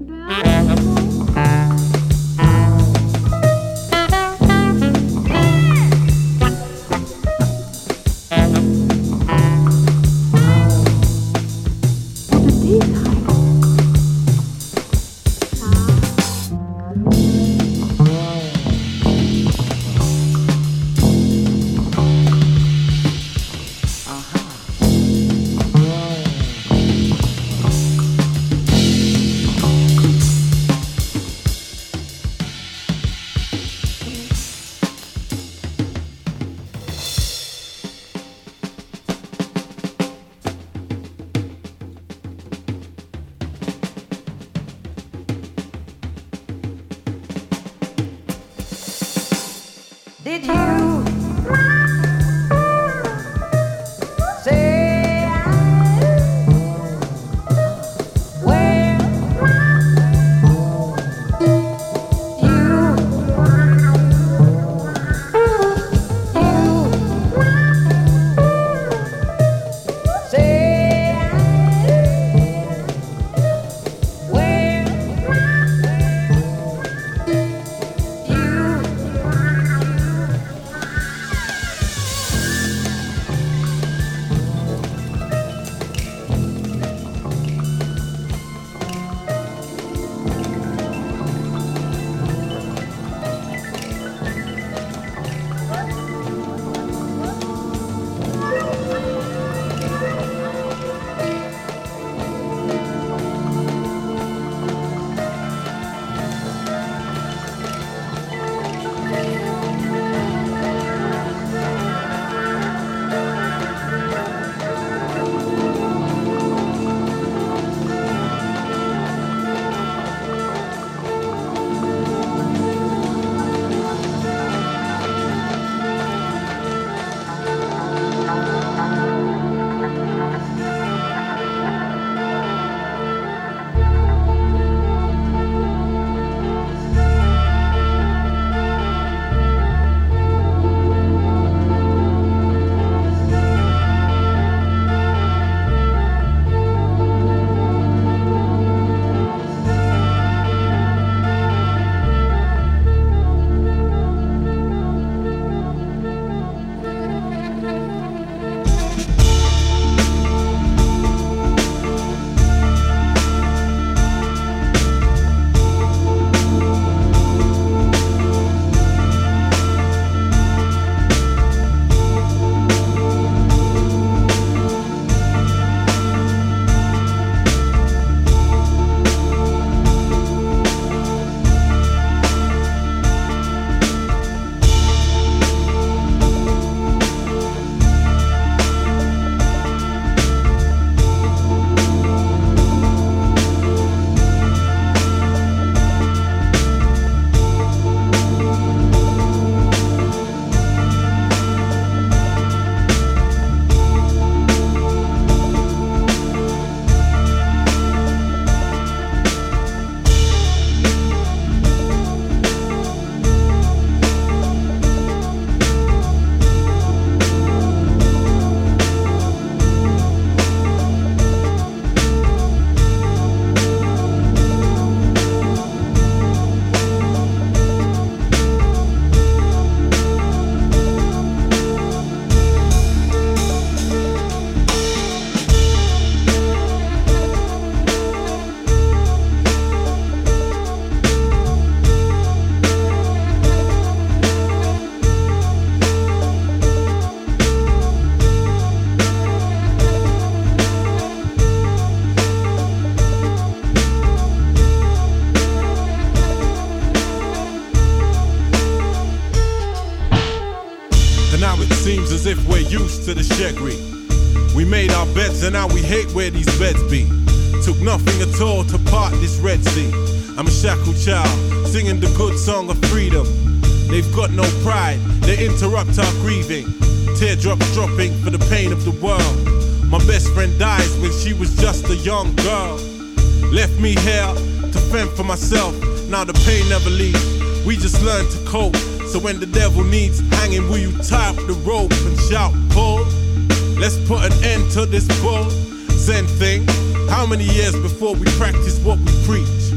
as if we're used to the shaggy. We made our beds and now we hate where these beds be. Took nothing at all to part this Red Sea. I'm a shackled child, singing the good song of freedom. They've got no pride, they interrupt our grieving. Teardrops dropping for the pain of the world. My best friend dies when she was just a young girl. Left me here to fend for myself, now the pain never leaves. We just learn to cope, so when the devil needs hanging, will you tie up the rope and shout, pull? Let's put an end to this bull Zen thing. How many years before we practice what we preach?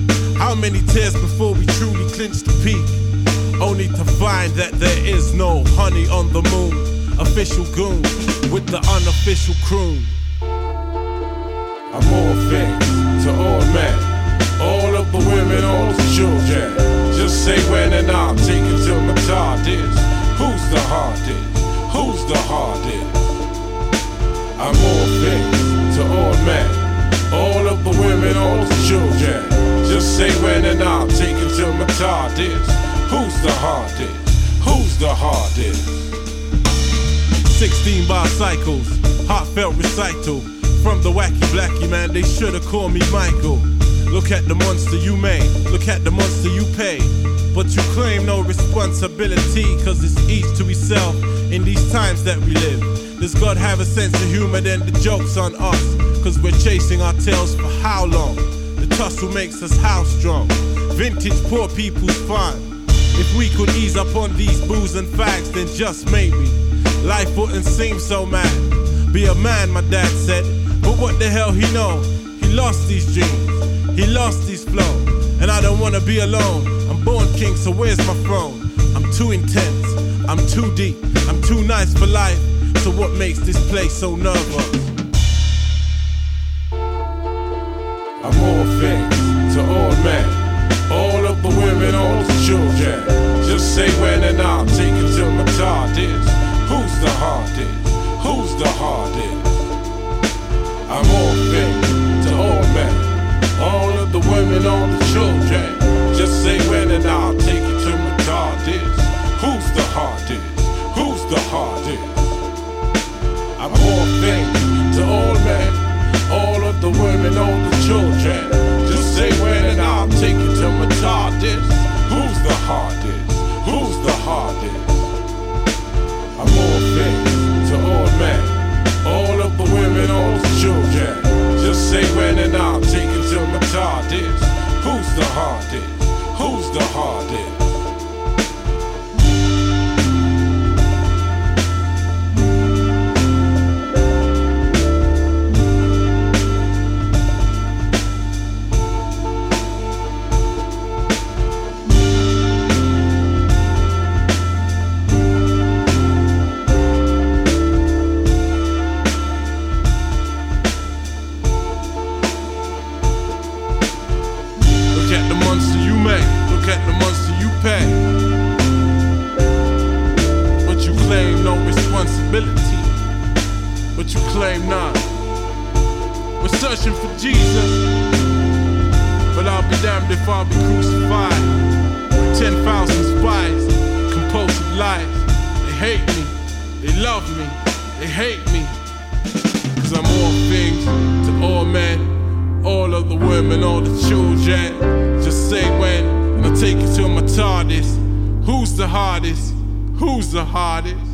How many tears before we truly clinch the peak? Only to find that there is no honey on the moon. Official goon with the unofficial croon. I'm all things to all men, all of the women, all the children. Just say when and I'll take it till my TARDIS. Who's the hardest? Who's the hardest? I'm all things to all men, all of the women, all the children. Just say when and I'll take it till my TARDIS. Who's the hardest? Who's the hardest? 16 bar cycles, heartfelt recital. From the wacky blackie man, they should've called me Michael. Look at the monster you made, look at the monster you pay. But you claim no responsibility, cause it's each to himself in these times that we live. Does God have a sense of humor? Then the joke's on us, cause we're chasing our tails for how long? The tussle makes us how strong? Vintage poor people's fun. If we could ease up on these booze and fags, then just maybe life wouldn't seem so mad. Be a man, my dad said, but what the hell he know? He lost these dreams, he lost his flow. And I don't wanna be alone, I'm born king, so where's my throne? I'm too intense, I'm too deep, I'm too nice for life. So what makes this place so nervous? I'm all things to all men, all of the women, all the children. Just say when and I'll take it till my TARDIS. Who's the hardest? Who's the hardest? I'm all things to all men, all of the women, all the children. Just say when and I'll take it till my TARDIS. Who's the hardest? Who's the hardest? I'm all things to all men, all of the women, all the children. Just say when and I'll take it to my TARDIS. Who's the hardest? Who's the hardest? I'm all things to all men, all of the women, all the children. Just say when and I'll take it to my TARDIS. Who's the hardest? Who's the hardest? Look at the monster you pay. But you claim no responsibility, but you claim none. We're searching for Jesus, but I'll be damned if I'll be crucified with 10,000 spies, compulsive lies. They hate me, they love me, they hate me, cause I'm all things to all men, all of the women, all the children. Just say when, and I'll take it to my TARDIS. Who's the hardest? Who's the hardest?